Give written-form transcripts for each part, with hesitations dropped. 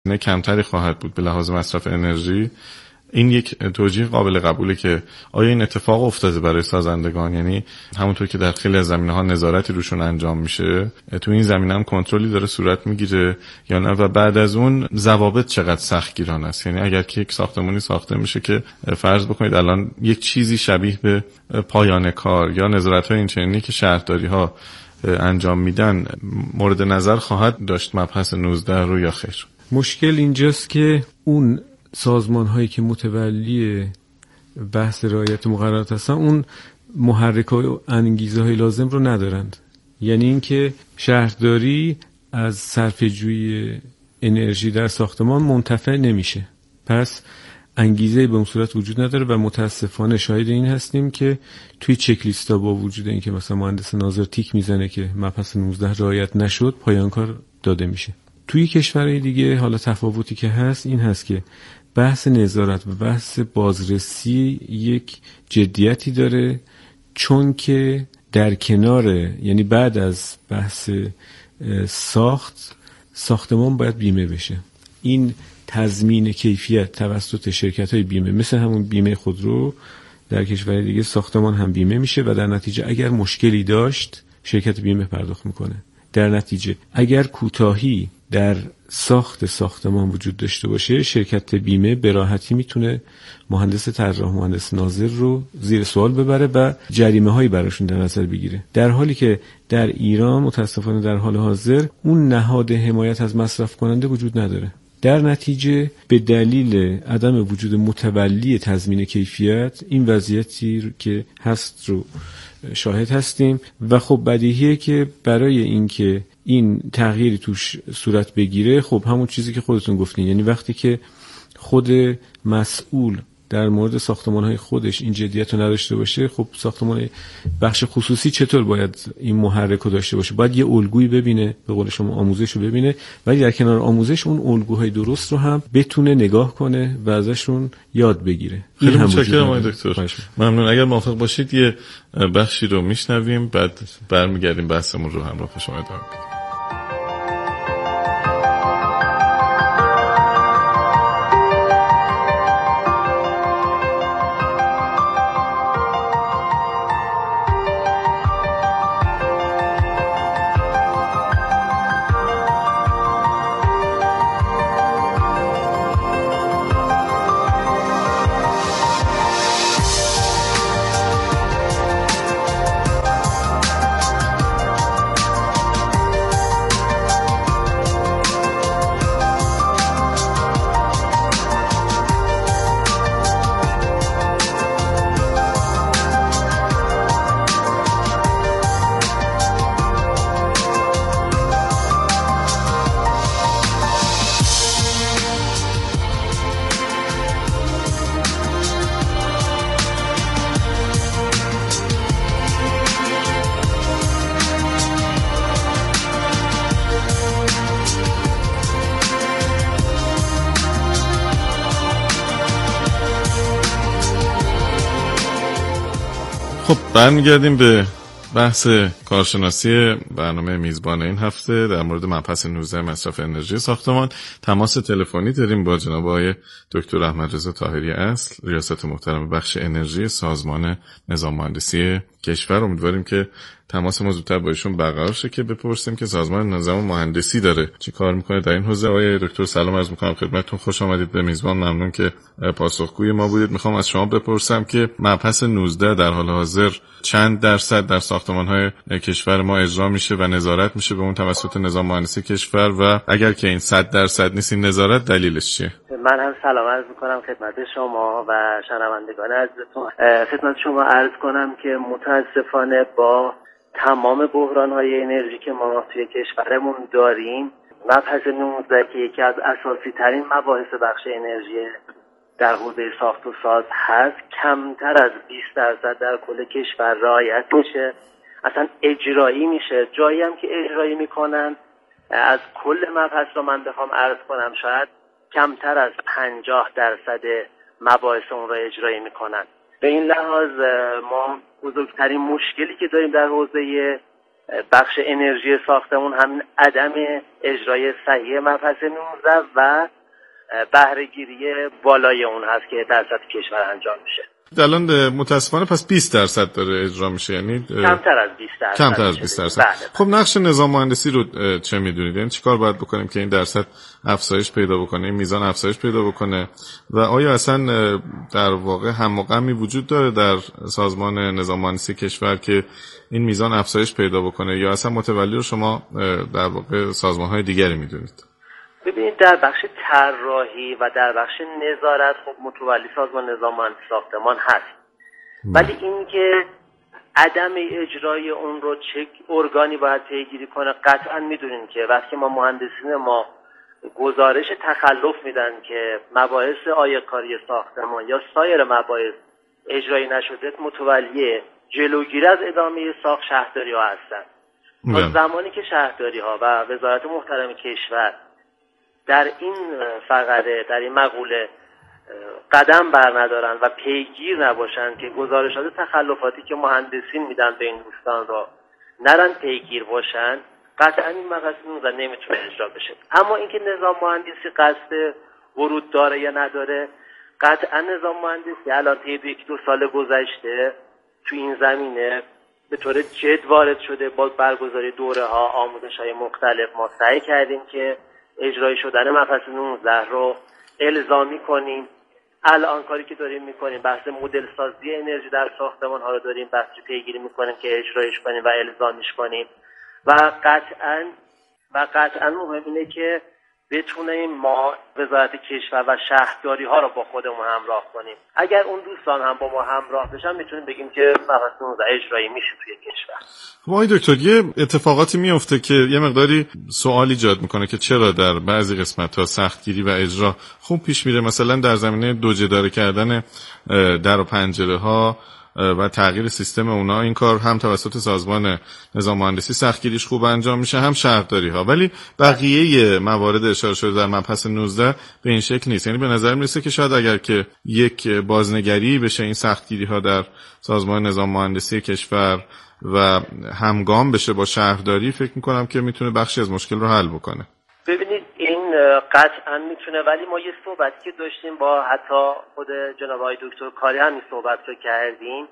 نه کمتری خواهد بود به لحاظ مصرف انرژی. این یک توجیه قابل قبوله که آیا این اتفاق افتاده برای سازندگان، یعنی همونطور که در خیلی از زمینه‌ها نظارتی روشون انجام میشه تو این زمینه هم کنترلی داره صورت میگیره یا نه؟ و بعد از اون ضوابط چقدر سختگیرانه است؟ یعنی اگر که یک ساختمانی ساخته میشه که فرض بکنید الان یک چیزی شبیه به پایان کار یا نظارت‌های اینچنینی که شهرداری‌ها انجام میدن مورد نظر خواهد داشت مبحث 19 رو یا خیر؟ مشکل اینجاست که اون سازمان هایی که متولی بحث رعایت مقررات هستن اون محرک و انگیزه های لازم رو ندارند. یعنی اینکه شهرداری از صرفه جویی انرژی در ساختمان منتفع نمیشه، پس انگیزه به اون صورت وجود نداره و متاسفانه شاهد این هستیم که توی چک لیستا با وجود این که مثلا مهندس ناظر تیک میزنه که مبحث 19 رعایت نشد پایان کار داده میشه. توی کشورهای دیگه حالا تفاوتی که هست این هست که بحث نظارت و بحث بازرسی یک جدیتی داره، چون که در کنار، یعنی بعد از بحث ساختمان باید بیمه بشه. این تضمین کیفیت توسط شرکت‌های بیمه، مثل همون بیمه خودرو در کشورهای دیگه ساختمان هم بیمه میشه و در نتیجه اگر مشکلی داشت شرکت بیمه پرداخت میکنه. در نتیجه اگر کوتاهی در ساخت ساختمان وجود داشته باشه شرکت بیمه به راحتی میتونه مهندس طراح، مهندس ناظر رو زیر سوال ببره و جریمه هایی براشون در نظر بگیره، در حالی که در ایران متاسفانه در حال حاضر اون نهاد حمایت از مصرف کننده وجود نداره. در نتیجه به دلیل عدم وجود متولی تضمین کیفیت این وضعیتی که هست رو شاهد هستیم و خب بدیهیه که برای اینکه این تغییری توش صورت بگیره خب همون چیزی که خودتون گفتین، یعنی وقتی که خود مسئول در مورد ساختمان‌های خودش این جدیت رو نداشته باشه، خب ساختمان بخش خصوصی چطور باید این محرک رو داشته باشه؟ باید یه الگویی ببینه، به قول شما آموزش رو ببینه، ولی در کنار آموزش اون الگوهای درست رو هم بتونه نگاه کنه و ازشون یاد بگیره. خیلی متشکرم آقای دکتر، ممنون. اگر موافق باشید یه بخشی رو میشنویم بعد برمیگردیم بحثمون رو همراه شما ادامه بدیم. خب برمیگردیم به بحث کارشناسی برنامه میزبان این هفته در مورد مبحث 19 مصرف انرژی ساختمان. تماس تلفنی داریم با جناب آقای دکتر احمدرضا طاهری اصل، ریاست محترم بخش انرژی سازمان نظام مهندسی کشور. امیدواریم که تماس ما زودتر با ایشون برقرار شه که بپرسیم که سازمان نظام مهندسی داره چی کار میکنه در این حوزه. آقای دکتر سلام عرض میکنم خدمتتون، خوش آمدید به میزبان، ممنون که پاسخگوی ما بودید. میخوام از شما بپرسم که مبحث 19 در حال حاضر چند درصد در ساختمان‌های کشور ما اجرا میشه و نظارت میشه به اون توسط نظام مهندسی کشور و اگر که این 100% نیست این نظارت دلیلش چیه؟ من هم سلام عرض میکنم خدمت شما و شنوندگان عزیزتون. خدمت شما عرض کنم که متاسفانه با تمام بحران‌های انرژی که ما توی کشورمون داریم، مبحث 19 که یکی از اساسی ترین مباحث بخش انرژی در حوزه ساخت و ساز هست، کمتر از 20% در کل کشور رعایت میشه، اصلا اجرایی میشه. جایی هم که اجرایی میکنن از کل مبحث رو من بخوام عرض کنم شاید کمتر از 50% مباحث اون رو اجرایی میکنن. به این لحاظ ما بزرگترین مشکلی که داریم در حوزه بخش انرژی ساختمون همین عدم اجرای صحیح مبحث 19 و بهره‌گیری بالای اون هست که در سطح کشور انجام میشه. الان متاسفانه پس 20% داره اجرا میشه، یعنی کمتر از 20%. کمتر از 20%. خب نقش نظام مهندسی رو چه میدونید؟ یعنی چیکار باید بکنیم که این درصد افزایش پیدا بکنه، این میزان افزایش پیدا بکنه و آیا اصلا در واقع هم و غمی وجود داره در سازمان نظام مهندسی کشور که این میزان افزایش پیدا بکنه یا اصلا متولی رو شما در واقع سازمان‌های دیگری میدونید؟ ببینید در بخش طراحی و در بخش نظارت خب متولی سازمان نظام مهندسی ساختمان هست، ولی اینکه عدم اجرای اون رو چه ارگانی باید پیگیری کنه قطعا میدونیم که وقتی ما مهندسین ما گزارش تخلف میدن که مباحث آیه‌کاری ساختمان یا سایر مباحث اجرایی نشده، متولی جلوگیری از ادامه ساخت شهرداری ها هستن. تا زمانی که شهرداری ها و وزارت محترم کشور در این فقره، در این مقوله قدم بر ندارن و پیگیر نباشن که گزارشات تخلفاتی که مهندسین میدن به این دوستان را نرن پیگیر باشن، قطعا این مبحث 19 نمیتونه اجرا بشه. اما اینکه نظام مهندسی قصد ورود داره یا نداره، قطعا نظام مهندسی الان طی 1-2 سال گذشته تو این زمینه به طور جد وارد شده. با برگزاری دوره ها، آموزش های مختلف ما سعی کردیم که اجرای شدن مبحث 19 رو الزامی کنیم. الان کاری که داریم میکنیم بحث مدل سازی انرژی در ساختمان ها رو داریم بحثی پیگیری میکنیم که اجرایش کنیم و الزامیش کنیم و قطعا مهم اینه که بتونیم ما وزارت کشور و شهرداری ها رو با خودمون همراه کنیم. اگر اون دوستان هم با ما همراه بشن میتونیم بگیم که مبحث 19 اجرایی میشه توی کشور. خب آقای دکتر، یه اتفاقاتی میفته که یه مقداری سوال ایجاد میکنه که چرا در بعضی قسمت‌ها سختگیری و اجرا خوب پیش میره، مثلا در زمینه دوجداره کردن در و پنجره ها و تغییر سیستم اونا، این کار هم توسط سازمان نظام مهندسی سختگیریش خوب انجام میشه هم شهرداری ها، ولی بقیه موارد اشاره شده در مبحث 19 به این شکل نیست. یعنی به نظر میرسه که شاید اگر که یک بازنگری بشه این سختگیری ها در سازمان نظام مهندسی کشور و همگام بشه با شهرداری، فکر میکنم که میتونه بخشی از مشکل رو حل بکنه. ببینید این قطعا میتونه، ولی ما یه صحبتی که داشتیم با حتی خود جناب آقای دکتر کاری همین صحبت رو کردیم،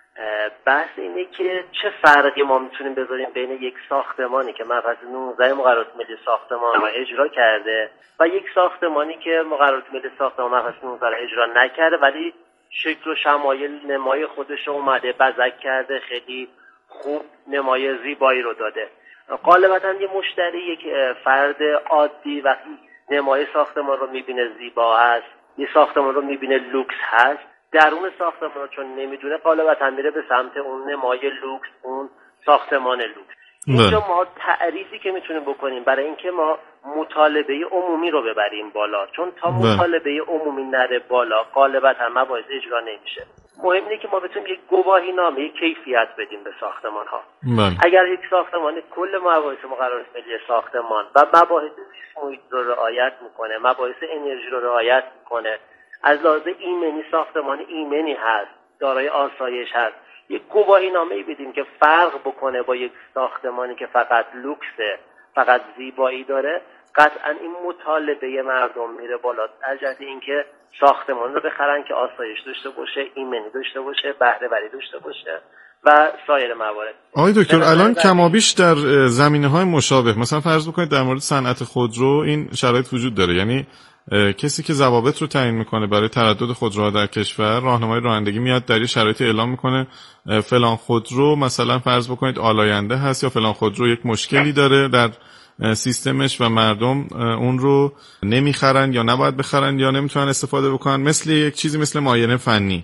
بحث اینه که چه فرقی ما میتونیم بذاریم بین یک ساختمانی که مبحث 19 مقررات ملی ساختمان رو اجرا کرده و یک ساختمانی که مقررات ملی ساختمان مبحث 19 رو اجرا نکرده ولی شکل و شمایل نمای خودش رو اومده بزک کرده، خیلی خوب نمای زیبایی رو داده. غالبا یه مشتری، یک فرد عادی وقتی نمای ساختمان رو میبینه زیبا هست، یه ساختمان رو میبینه لوکس هست، درون ساختمان رو چون نمیدونه غالبا میره به سمت اون نمای لوکس، اون ساختمان لوکس. اینجا ما تعریفی که میتونیم بکنیم برای اینکه ما مطالبه عمومی رو ببریم بالا، چون تا مطالبه عمومی نره بالا غالبا مباحث اجرا نمیشه. مهم اینه که ما بتونیم یک گواهی نامه کیفیت بدیم به ساختمان ها. اگر یک ساختمان کل مباحث مقررات ملی ساختمان و مباحث زیست محیط رو رعایت میکنه، مباحث انرژی رو رعایت میکنه، از لحاظ ایمنی ساختمان ایمنی هست، دارای آسایش هست، یک گواهی نامه بدیم که فرق بکنه با یک ساختمانی که فقط لوکسه، فقط زیبایی داره، قطعا این مطالبه مردم میره بالا. از جهت اینکه ساختمان رو بخرن که آسایش داشته باشه، ایمنی داشته باشه، بهره وری داشته باشه و سایر موارد. آقای دکتر الان کمابیش در زمینه‌های مشابه، مثلا فرض بکنید در مورد صنعت خودرو این شرایط وجود داره، یعنی کسی که ضوابط رو تعیین میکنه برای تردد خودروها در کشور، راهنمای رانندگی میاد در شرایط اعلام میکنه فلان خودرو مثلا فرض بکنید آلاینده هست یا فلان خودرو یک مشکلی داره در سیستمش و مردم اون رو نمیخرن یا نباید بخرن یا نمیتونن استفاده بکنن، مثل یک چیزی مثل معاینه فنی.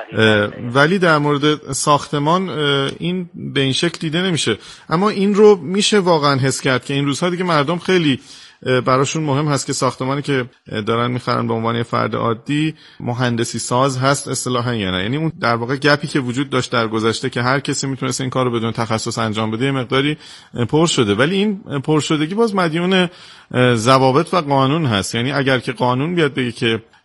ولی در مورد ساختمان این به این شکل دیده نمیشه. اما این رو میشه واقعا حس کرد که این روزها دیگه مردم خیلی براشون مهم هست که ساختمانی که دارن میخرن به عنوان فرد عادی مهندسی ساز هست اصطلاحاً یا نه. یعنی اون در واقع گپی که وجود داشت در گذشته که هر کسی میتونست این کارو بدون تخصص انجام بده مقداری پر شده، ولی این پرشدگی باز مدیون ضوابط و قانون هست. یعنی اگر که قانون بیاد بگه که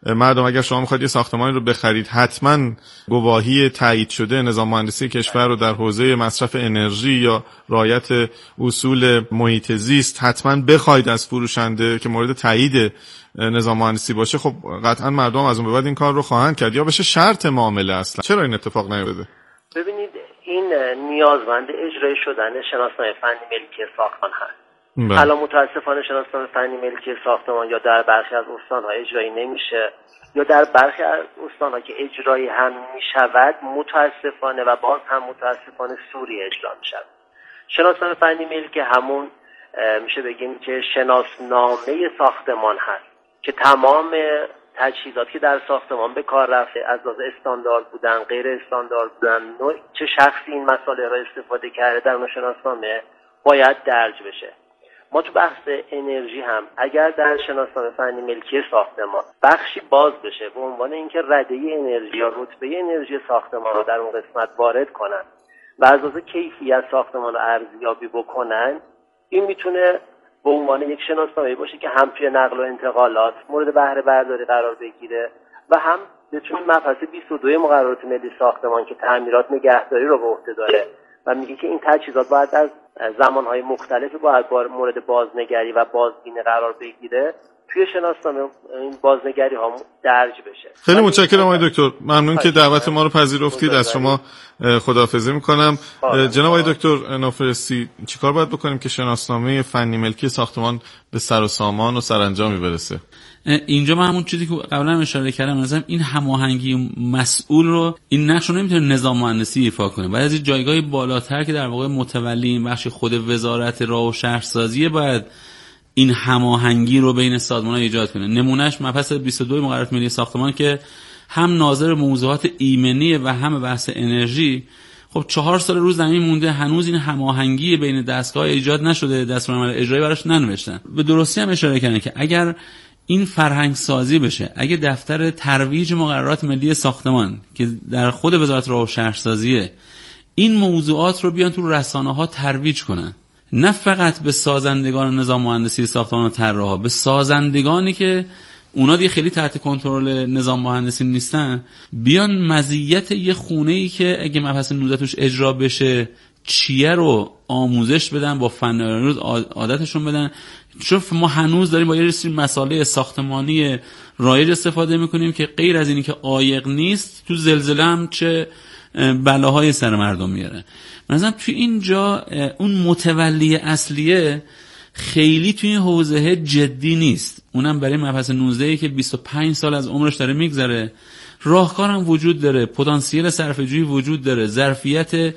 مردم اگر شما میخواید یه ساختمانی رو بخرید حتما گواهی تایید شده نظام مهندسی کشور رو در حوزه مصرف انرژی یا رعایت اصول محیط زیست حتما بخواید از فروشنده که مورد تایید نظام مهندسی باشه. خب قطعا مردم از اون به بعد این کار رو خواهند کرد یا بشه شرط معامله. اصلا چرا این اتفاق نیفتاده؟ ببینید این نیازمند اجرای شدن شناسنامه فنی ملکی ساختمان هست. حالا متاسفانه شناسنامه فنی ملکی ساختمان یا در برخی از استان‌ها اجرایی نمیشه یا در برخی از استان‌ها که اجرایی هم میشود متاسفانه و باز هم متاسفانه سوری اجرا میشود. شناسنامه فنی ملکی همون میشه بگیم که شناسنامه ساختمان هست که تمام تجهیزاتی که در ساختمان به کار رفته از لحاظ استاندارد بودن، غیر استاندارد بودن، چه شخصی این مسائل را استفاده کرده در اون شناسنامه باید درج بشه. ما تو بحث انرژی هم اگر در شناسنامه فنی ملکی ساختمان بخشی باز بشه به عنوان اینکه رده انرژی یا رتبه انرژی ساختمان رو در اون قسمت وارد کنن و از لحاظ کیفیت ساختمان رو ارزیابی بکنن، این میتونه به عنوان یک شناسنامه باشه که هم توی نقل و انتقالات مورد بهره برداری قرار بگیره و هم بتونه مبحث 22 مقررات ملی ساختمان که تعمیرات نگهداری رو به عهده داره و میگه که این تجهیزات باید از زمانهای مختلفی باید مورد بازنگری و بازبینی قرار بگیره، توی شناسنامه این بازنگری ها درج بشه. خیلی متشکرم آقای دکتر، ممنون که دعوت ما رو پذیرفتید. از شما خداحافظی میکنم. جناب آقای دکتر نوفرستی، چیکار باید بکنیم که شناسنامه فنی ملکی ساختمان به سر و سامان و سرانجامی برسه؟ اینجا من همون چیزی که قبلا اشاره کردم، مثلا این هماهنگی مسئول رو این نقش رو نمیتونه نظام مهندسی ایفا کنه، باید از جایگاه بالاتر که در واقع متولی این بخش خود وزارت راه و شهرسازی باید این هماهنگی رو بین سازمان‌ها ایجاد کنه. نمونهش مبحث 22 مقررات ملی ساختمان که هم ناظر موضوعات ایمنی و هم بحث انرژی. خب 4 سال روز زمین مونده، هنوز این هماهنگی بین دستگاه ایجاد نشده، دستورالعمل اجرایی براش ننوشتن. به درستی هم اشاره کردن که اگر این فرهنگ سازی بشه، اگه دفتر ترویج مقررات ملی ساختمان که در خود وزارت راه و شهرسازیه این موضوعات رو بیان تو رسانه‌ها ترویج کنن، نه فقط به سازندگان نظام مهندسی ساختمان و طراحا، به سازندگانی که اونا دیگه خیلی تحت کنترل نظام مهندسی نیستن، بیان مزیت یه خونه‌ای که اگه مبحث 19 توش اجرا بشه چیه رو آموزش بدن، با فناوری روز عادتشون بدن. چون ما هنوز داریم با یه سری مسائل ساختمانی رایج استفاده میکنیم که غیر از اینی که عایق نیست، تو زلزله هم چه بلاهای سر مردم میاره. مثلا تو اینجا اون متولی اصلیه خیلی توی این حوزه جدی نیست، اونم برای مبحث 19 که 25 سال از عمرش داره میگذره، راهکار هم وجود داره، پتانسیل صرفه‌جویی وجود داره، ظرفیت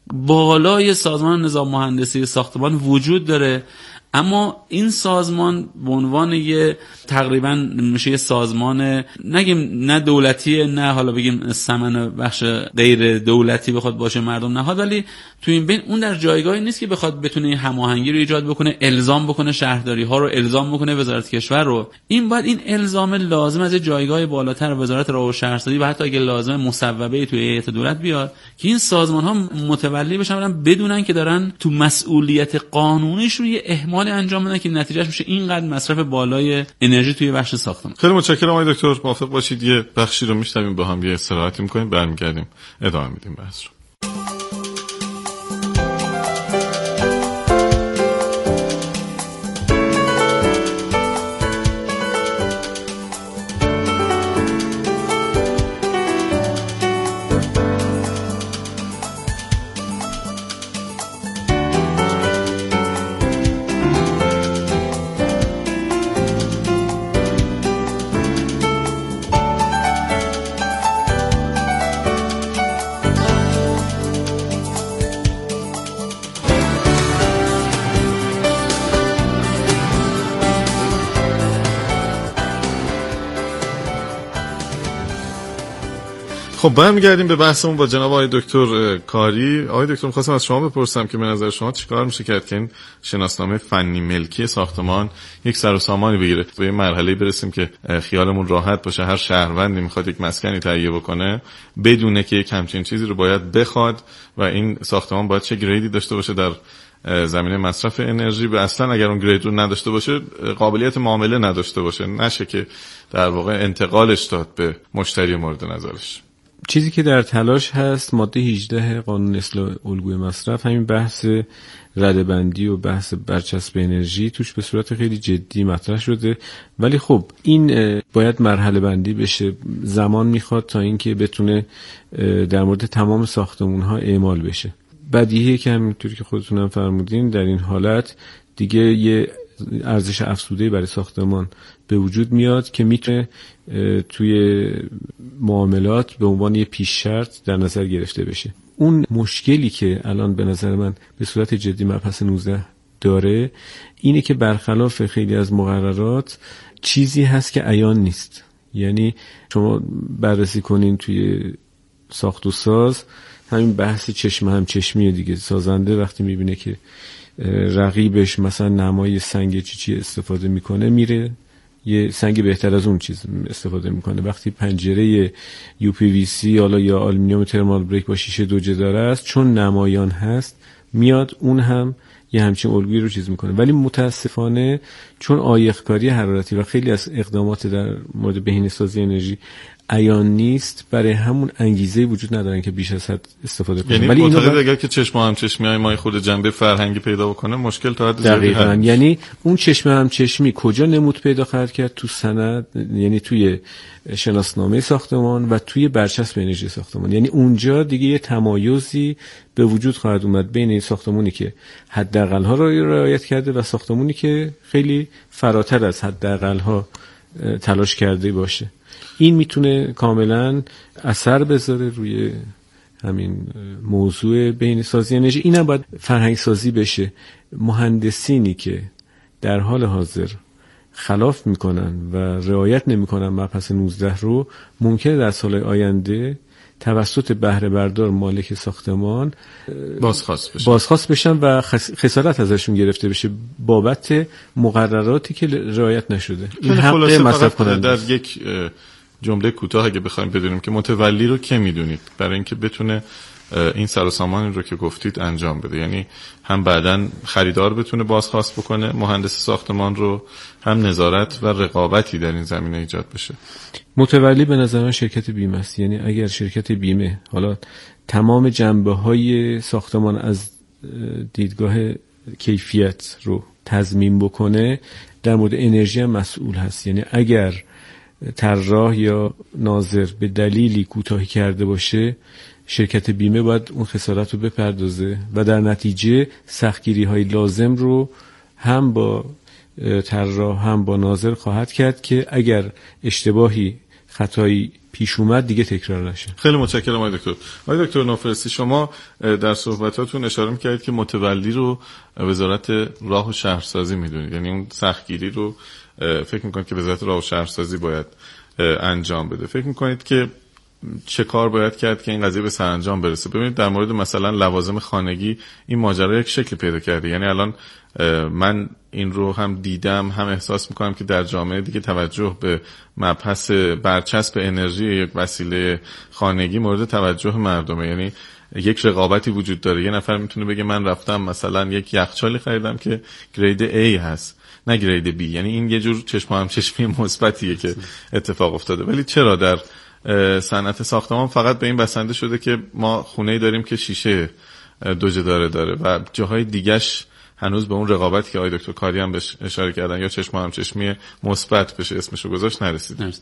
بالای سازمان نظام مهندسی ساختمان وجود داره، اما این سازمان به عنوان یه تقریبا میشه یه سازمان نگیم نه دولتی، نه حالا بگیم ثمن بخش غیر دولتی بخواد باشه مردم نهاد، ولی تو این بین اون در جایگاهی نیست که بخواد بتونه این هماهنگی رو ایجاد بکنه، الزام بکنه شهرداری ها رو، الزام بکنه وزارت کشور رو. این باید این الزام لازم از جایگاه بالاتر وزارت راه و شهرسازی و حتی اگه لازم مصوبه توی هیئت دولت بیاد که این سازمان ها متولی بشن، بدونن که دارن تو مسئولیت قانونیش رو یه اهمال انجام بدن که نتیجهش میشه اینقدر مصرف بالای انرژی توی بخش ساختمان. خیلی متشکرم آقای دکتر، موافق باشید یه بخشی رو میشنویم، با هم یه استراحتی میکنیم، برمیگردیم ادامه میدیم بحث رو. خب برمیگردیم به بحثمون با جناب آقای دکتر کاری. آقای دکتر می‌خواستم از شما بپرسم که به نظر شما چیکار میشه کرد که این شناسنامه فنی ملکی ساختمان یک سر و سامانی بگیره، به این مرحله برسیم که خیالمون راحت باشه هر شهروندی میخواد یک مسکنی تهیه بکنه بدونه که یک همچین چیزی رو باید بخواد و این ساختمان باید چه گریدی داشته باشه در زمینه مصرف انرژی و اصلا اگر اون گرید رو نداشته باشه قابلیت معامله نداشته باشه، نشه که در واقع انتقالش داد به مشتری مورد نظرش. چیزی که در تلاش هست ماده 18 قانون اصلاح الگوی مصرف، همین بحث رده‌بندی و بحث برچسب انرژی توش به صورت خیلی جدی مطرح شده، ولی خب این باید مرحله بندی بشه، زمان میخواد تا اینکه بتونه در مورد تمام ساختمان‌ها اعمال بشه. بدیهیه که همینطوری که خودتونم فرمودین در این حالت دیگه یه ارزش افزوده برای ساختمان به وجود میاد که میتونه توی معاملات به عنوان یه پیش شرط در نظر گرفته بشه. اون مشکلی که الان به نظر من به صورت جدی مبحث 19 داره اینه که برخلاف خیلی از مقررات چیزی هست که عیان نیست. یعنی شما بررسی کنین توی ساخت و ساز، همین بحث چشم هم چشمیه دیگه. سازنده وقتی میبینه که رقیبش مثلا نمای سنگ چی استفاده میکنه میره یه سنگ بهتر از اون چیز استفاده میکنه. وقتی پنجره UPVC یا آلومینیوم ترمال بریک با شیشه 2 جداره است، چون نمایان هست میاد اون هم یه همچین الگویی رو چیز میکنه. ولی متاسفانه چون عایقکاری حرارتی و خیلی از اقدامات در مورد بهینه‌سازی انرژی عیان نیست، برای همون انگیزه وجود ندارن که بیش از حد استفاده کنن. یعنی ولی معتقد اگر که چشم هم چشمی ما خود جنبه فرهنگی پیدا بکنه مشکل تا حد زیادی حل. یعنی اون چشم هم چشمی کجا نمود پیدا خواهد کرد؟ تو سند، یعنی توی شناسنامه ساختمان و توی برچسب انرژی ساختمان. یعنی اونجا دیگه یه تمایزی به وجود خواهد اومد بین این ساختمانی که حداقل‌ها رو رعایت کرده و ساختمانی که خیلی فراتر از حداقل‌ها تلاش کرده باشه. این میتونه کاملا اثر بذاره روی همین موضوع بهینه‌سازی انرژی. اینم باید فرهنگ سازی بشه. مهندسینی که در حال حاضر خلاف میکنن و رعایت نمیکنن مبحث 19 رو، ممکنه در سال آینده توسط بهره بردار مالک ساختمان بازخواست بشن و خسارت ازشون گرفته بشه بابت مقرراتی که رعایت نشده. این حق مصرف کننده. در یک جمله کوتاه اگه بخوایم بدونیم که متولی رو که میدونید برای اینکه بتونه این سر و سامان رو که گفتید انجام بده، یعنی هم بعداً خریدار بتونه بازخواست بکنه مهندس ساختمان رو، هم نظارت و رقابتی در این زمینه ایجاد بشه. متولی به نظر من شرکت بیمه است. یعنی اگر شرکت بیمه حالا تمام جنبه‌های ساختمان از دیدگاه کیفیت رو تضمین بکنه، در مورد انرژی هم مسئول هست. یعنی اگر طراح یا ناظر به دلیلی کوتاهی کرده باشه، شرکت بیمه باید اون خسارت رو بپردازه و در نتیجه سختگیری‌های لازم رو هم با طراح هم با ناظر خواهد کرد که اگر اشتباهی خطایی پیش اومد دیگه تکرار نشه. خیلی متشکرم آقای دکتر. آقای دکتر نوفرسی، شما در صحبتاتون اشاره می‌کردید که متولی رو وزارت راه و شهرسازی می‌دونید، یعنی اون سختگیری رو فکر می‌کنید که وزارت راه و شهرسازی باید انجام بده. فکر می‌کنید که چه کار باید کرد که این قضیه به سرانجام برسه؟ ببینید در مورد مثلا لوازم خانگی این ماجرا یک شکل پیدا کرده. یعنی الان من این رو هم دیدم هم احساس میکنم که در جامعه دیگه توجه به مبحث برچسب انرژی یک وسیله خانگی مورد توجه مردمه. یعنی یک رقابتی وجود داره. یه نفر میتونه بگه من رفتم مثلا یک یخچالی خریدم که گرید A هست نه گرید B. یعنی این یه جور چشم هم چشمی مثبتیه که اتفاق افتاده. ولی چرا در صنعت ساختمان فقط به این بسنده شده که ما خونه‌ای داریم که شیشه 2 جداره داره و جاهای دیگه‌اش هنوز به اون رقابتی که آقای دکتر کاری هم بهش اشاره کردن یا چشم هم چشمی مثبت بشه اسمشو گذاشت نرسیدیم.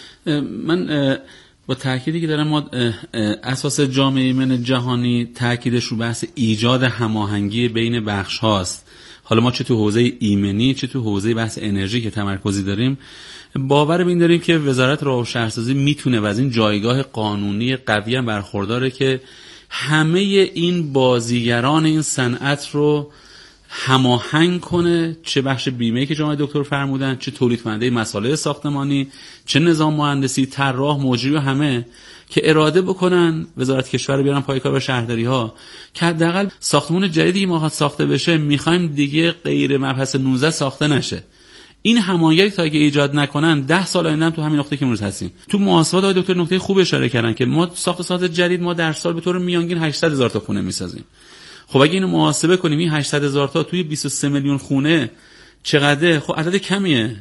من با تأکیدی که دارم، ما اساس جامعه ایمن جهانی تأکیدش رو بحث ایجاد هماهنگی بین بخش هاست. حالا ما چه تو حوزه ایمنی چه تو حوزه بحث انرژی که تمرکزی داریم، باور به این داریم که وزارت راه و شهرسازی میتونه و از این جایگاه قانونی قوی هم برخورداره که همه این بازیگران این صنعت رو هماهنگ کنه، چه بخش بیمه‌ای که جناب دکتر فرمودن، چه تولید کننده مصالح ساختمانی، چه نظام مهندسی، طراح، مجری و همه که اراده بکنن وزارت کشور رو بیارن پای کار و شهرداری‌ها که حداقل ساختمان جدیدی ما ساخته بشه می‌خوایم دیگه غیر مبحث 19 ساخته نشه. این هماهنگی تا که ایجاد نکنن 10 سال آینده تو همین نقطه که امروز هستیم. تو محاسبات آقای دکتر نکته خوب اشاره کردن که ما ساخت جدید ما در سال به طور میانگین 800,000 تا خونه می‌سازیم. خب اگه اینو محاسبه کنیم این 800,000 تا توی 23 میلیون خونه چقدره؟ خب عدد کمیه،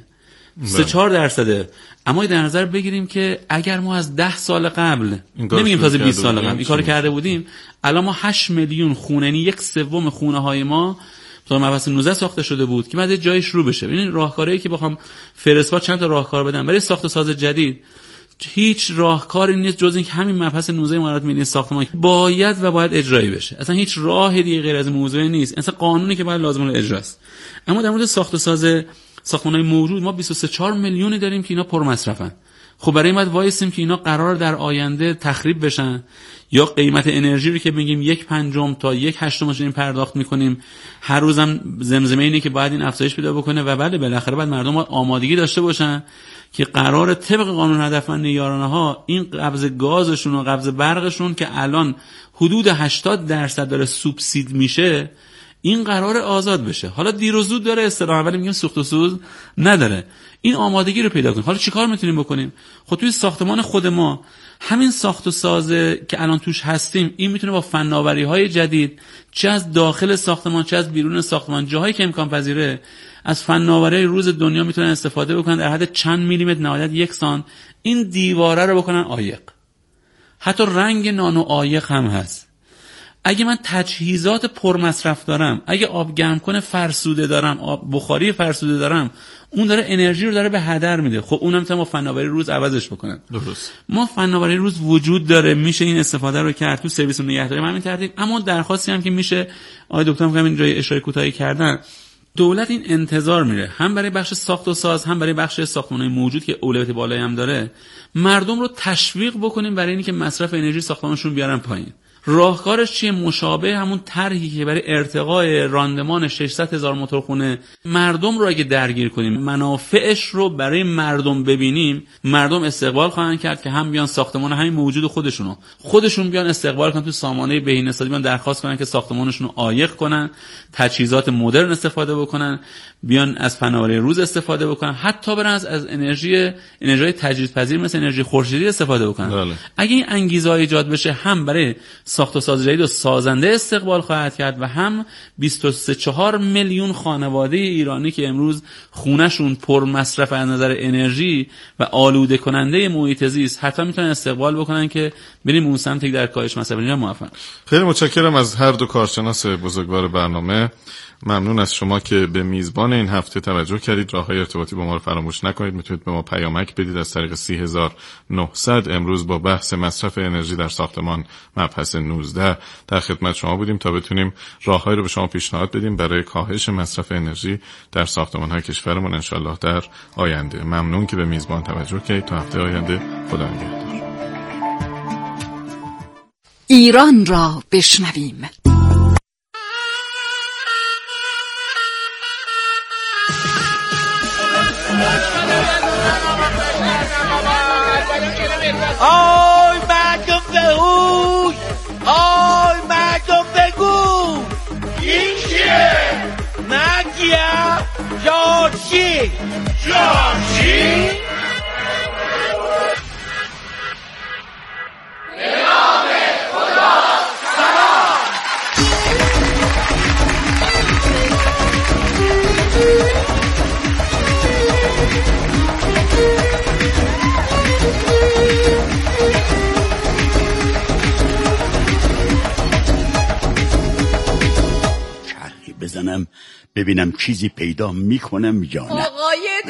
3-4%. اما در نظر بگیریم که اگر ما از 10 سال قبل، نمیگیم تازه 20 سال قبل این کارو کرده بودیم، الان ما 8 میلیون خونه، یعنی 1/3 خونه های ما تا مبحث 19 ساخته شده بود که بعد جای شروع بشه. ببینید راهکاری که بخوام فرسپا چند تا راهکار بدم برای ساخت و ساز جدید، هیچ راهکاری نیست جز اینکه همین مبحث 19 امارات ملی ساختمان باید اجرایی بشه. اصلا هیچ راه دیگه غیر از موضوع نیست، اصلا قانونی که باید لازم اجراست. اما در مورد ساخت و ساز ساختمان‌های موجود ما 23-4 میلیونی داریم که اینا پرمصرفن. خب برای این باید وایسیم که اینا قرار در آینده تخریب بشن یا قیمت انرژی رو که میگیم 1/5 تا 1/8 این پرداخت میکنیم، هر روزم زمزمه اینه که باید این افزایش پیدا بکنه و بله بالاخره باید مردم آمادگی داشته باشن که قرار طبق قانون هدفمند یارانه ها این قبض گازشون و قبض برقشون که الان حدود 80% داره سوبسید میشه، این قرار آزاد بشه. حالا دیر و زود داره، اصطلاحاً ولی میگیم سوخت و سوز نداره. این آمادگی رو پیدا کنیم. حالا چیکار میتونیم بکنیم؟ خب توی ساختمان خود ما همین ساخت و سازه که الان توش هستیم، این میتونه با فناوری‌های جدید چه از داخل ساختمان چه از بیرون ساختمان، جاهایی که امکان پذیره از فناوری‌های روز دنیا میتونن استفاده بکنن، در حد چند میلیمتر نهایت 1 سانت این دیواره رو بکنن عایق. حتی رنگ نانو عایق هم هست. اگه من تجهیزات پرمصرف دارم، اگه آب گرم کنه فرسوده دارم، آب بخاری فرسوده دارم، اون داره انرژی رو داره به هدر میده. خب اونم تا ما فناوری روز عوضش بکنن. درست. ما فناوری روز وجود داره، میشه این استفاده رو کرد تو سرویس و نگهداری همین ترتیب. اما درخواستی هم که میشه آقای دکتر هم همین جای اشاره کوتاهی کردن، دولت این انتظار میره هم برای بخش ساخت و ساز هم برای بخش ساختمان‌های موجود که اولویت بالایی هم داره، مردم رو تشویق بکنیم برای اینکه مصرف انرژی ساختمانشون بیارن پایین. راهکارش چیه؟ مشابه همون طرحی که برای ارتقای راندمان 600,000 موتورخونه مردم رو اگه درگیر کنیم، منافعش رو برای مردم ببینیم، مردم استقبال خواهند کرد که هم بیان ساختمان همین موجود خودشون بیان استقبال کنن، تو سامانه بهینه‌سازی بیان درخواست کنن که ساختمانشون رو عایق کنن، تجهیزات مدرن استفاده بکنن، بیان از فناوری روز استفاده بکنن، حتی برن از انرژی تجدیدپذیر مثل انرژی خورشیدی استفاده بکنن. اگه این انگیزه ایجاد بشه، هم برای ساخت و ساز جدید و سازنده استقبال خواهد کرد و هم 23-4 میلیون خانواده ایرانی که امروز خونه‌شون پر مصرف از نظر انرژی و آلوده کننده محیط زیست، حتی میتونن استقبال بکنن که بریم اون سمتی در کاهش مصرف انرژی موفق. خیلی متشکرم از هر دو کارشناس بزرگوار برنامه. ممنون از شما که به میزبان این هفته توجه کردید. راههای ارتباطی با ما رو فراموش نکنید. میتونید به ما پیامک بدید از طریق 30900. امروز با بحث مصرف انرژی در ساختمان مبحث 19 در خدمت شما بودیم تا بتونیم راههایی رو به شما پیشنهاد بدیم برای کاهش مصرف انرژی در ساختمان‌های کشورمون انشالله در آینده. ممنون که به میزبان توجه کردید. تا هفته آینده، خدا نگهدار. ایران را بشنویم. آی مردم بهوش، آی مردم بگو این چیه؟ نگیم جارچی به نام خدا سلام. بزنم ببینم چیزی پیدا میکنم یا نه. آقای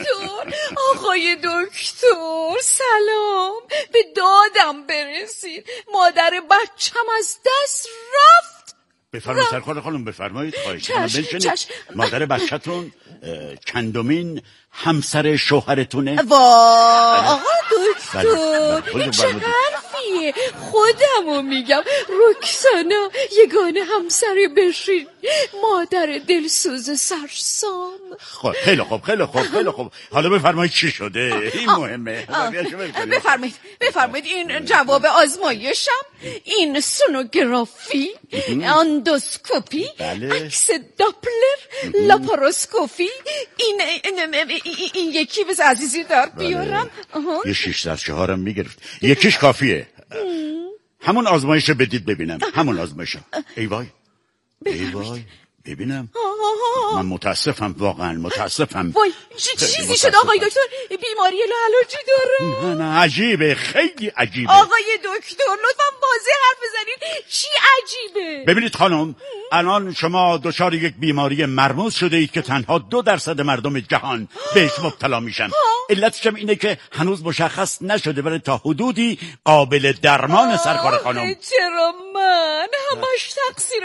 دکتر سلام، به دادم برسید، مادر بچم از دست رفت. بفرمایید سرکار خانم، بفرمایید. خواهش می‌کنم بنشینید. مادر بچه‌تون چندمین همسر شوهرتونه؟ آقا دکتر چه حرفیه؟ خودمو میگم، رکسانا یگانه همسر بشین، مادر دلسوز سرسام. خیلی خوب. حالا بفرمایید چی شده؟ این مهمه. بفرمایید این جواب آزمایشم، این سونوگرافی، اندوسکوپی، عکس داپلر، لاپاروسکوپی، این یکی بس عزیزی دار بیارم. یه 604 هم میگرفت، یکیش کافیه. همون آزمایش بدید ببینم. همون آزمایش. ای وای، وای ببینم من متاسفم، واقعا متاسفم. وای چیزی شد آقای دکتر؟ بیماری لاعلاجی داره؟ نه عجیبه، خیلی عجیبه. آقای دکتر لطفا واضح حرف بزنید، چی عجیبه؟ ببینید خانم، الان شما دچار یک بیماری مرموز شده اید که تنها 2% مردم جهان بهش مبتلا میشن. علتش هم اینه که هنوز مشخص نشده، ولی تا حدودی قابل درمان سرکار خانم. چرا من همش تقصیر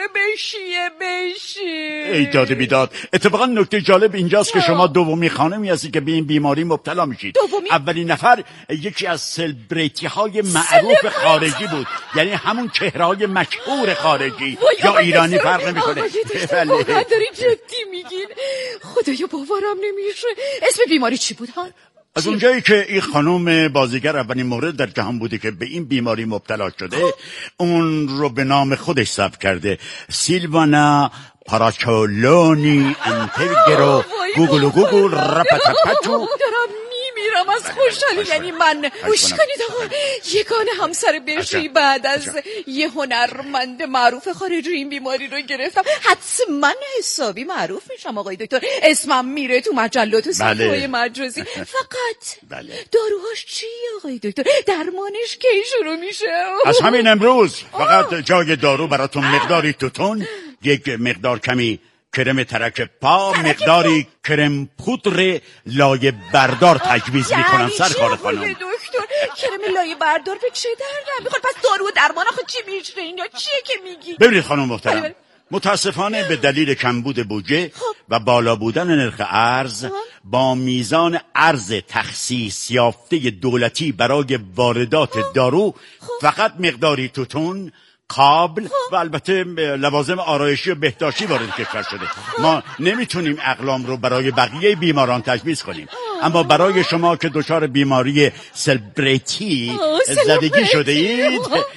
بشی؟ ای داد بیداد. اتفاقا نکته جالب اینجاست که شما دومی خانمی هستی که به این بیماری مبتلا میشید. اولین نفر یکی از سلبریتی های معروف خارجی بود، یعنی همون چهره‌های مشهور خارجی یا ایرانی فرق نمیکنه. واقعا داری جدی میگین؟ خدایا باورم نمیشه. اسم بیماری چی بود ها؟ از اونجایی که این خانم بازیگر اولین مورد در جهان بوده که به این بیماری مبتلا شده، اون رو به نام خودش ثبت کرده. سیلوانا پاراچولونی انتگرو گوگل رپتپچو. دارم میمیرم از خوشحالی. یعنی من گوش کنید آقا، یگانه همسر بشی بعد از یه هنرمند معروف خارجی این بیماری رو گرفتم. حتما حسابی معروف میشم آقای دکتر، اسمم میره تو مجلات و صفحه‌های مجازی. فقط داروهاش چی آقای دکتر؟ درمانش کی شروع میشه؟ از همین امروز فقط جای دارو براتون مقداری توتون، یک مقدار کمی کرم ترک پا، مقداری کرم پودر لایه بردار تجویز میکنم سرکار خانم. یعنی دکتر کرم لایه بردار به چه دردم میخواد؟ پس دارو و درمان آخه چی میشه اینا؟ چیه که میگی؟ ببینید خانم محترم، متاسفانه به دلیل کمبود بودجه و بالا بودن نرخ ارز، با میزان ارز تخصیص یافته دولتی برای واردات دارو فقط مقداری توتون، کابل و البته لوازم آرایشی و بهداشتی وارد کشور شده. ما نمیتونیم اقلام رو برای بقیه بیماران تجویز کنیم، اما برای شما که دچار بیماری سلبریتی زدگی شده اید،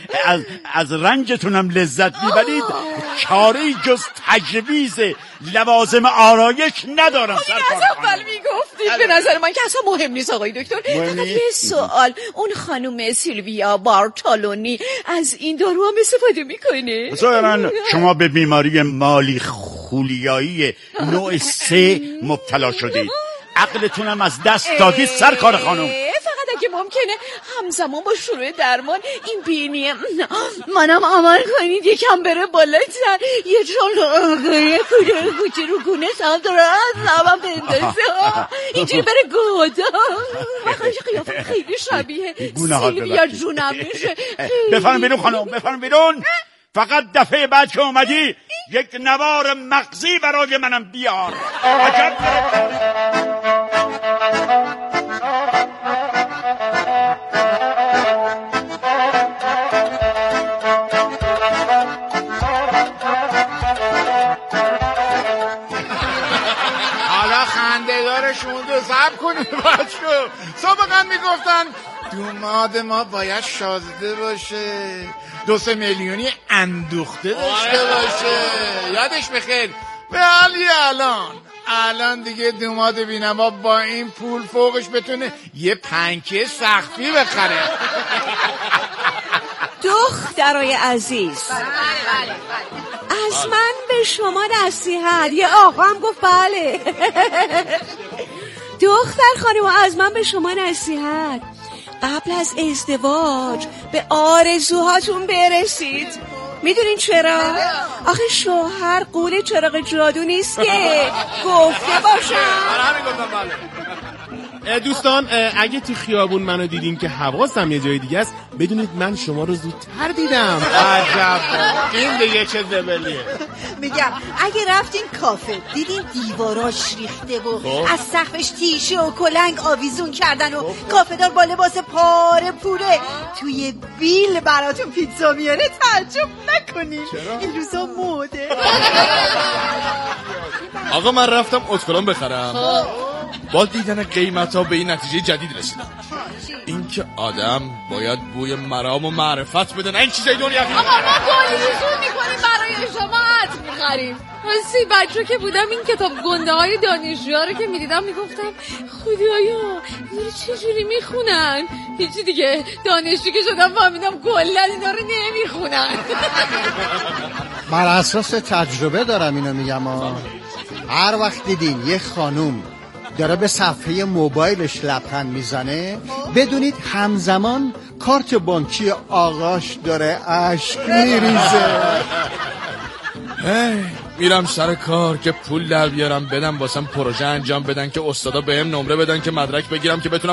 از رنجتونم لذت میبرید، چاره‌ای جز تجویز لوازم آرایش ندارم سرکار خانم. اول میگفتید به نظر من که اصلا مهم نیست آقای دکتر. فقط یه سوال، اون خانم سیلویا بارتالونی از این دارو هم استفاده میکنه؟ ظاهرا شما به بیماری مالی خولیایی نوع 3 مبتلا شدید. عقلتونم از دست دادید سرکار خانم. فقط اگه ممکنه همزمان با شروع درمان این بینی منم عمل کنید یکم بره بالاتر. یه چون کوچه رو گونه سم داره سمم بندازه اینجوری بره گودا. واقعا قیافه خیلی شبیه سیلویا جونم میشه. بفرم بیرون خانم، بفرم بیرون. فقط دفعه بعد که اومدی یک نوار مغزی برای منم بیار. عجب. حالا خنده‌دارشون رو صبر کنید بچه. سابقا میگفتن دوماد ما باید شازده باشه، 2-3 میلیونی اندوخته داشته باشه. یادش بخیر. به حالی الان دیگه دوماد بینما با این پول فوقش بتونه یه پنکه سقفی بخره. دخترای عزیز، از من به شما نصیحت. یه آقا هم گفت بله. دختر خانم، از من به شما نصیحت، قبل از ازدواج به آرزوهاتون برسید. میدونین چرا؟ آخه شوهر قول چراغ جادو نیست که گفته باشم. دوستان، اگه تو خیابون منو دیدین که حواسم یه جای دیگه است، بدونید من شما رو زودتر دیدم. عجب، این دیگه چه زبلیه. میگم اگه رفتین کافه دیدین دیواراش ریخته و از سقفش تیشه و کلنگ آویزون کردن و کافه دار با لباس پاره پوره توی بیل براتون پیتزا میاره، تعجب نکنین. این روزا موده. آقا من رفتم اتکلون بخرم. با دیدن قیمت ها به این نتیجه جدید رسیدم، اینکه آدم باید بوی مرام و معرفت بده، نه این چیزای دنیا. آقا ما گلی رسول میکنیم برای شما عطر میخریم. راستی بچه که بودم این کتاب گنده های دانشجوها رو که میدیدم میگفتم خدایا اینا چجوری میخونن؟ هیچی دیگه، دانشجو که شدم فهمیدم کلا اینا رو نمیخونن. بر اساس تجربه دارم اینو میگم. هر وقت دیدین یه خانوم داره به صفحه موبایلش لبخند میزنه، بدونید همزمان کارت بانکی آقاش داره اشک میریزه. میرم سر کار که پول در بیارم بدم واسم پروژه انجام بدن که استادا بهم نمره بدن که مدرک بگیرم که بتونم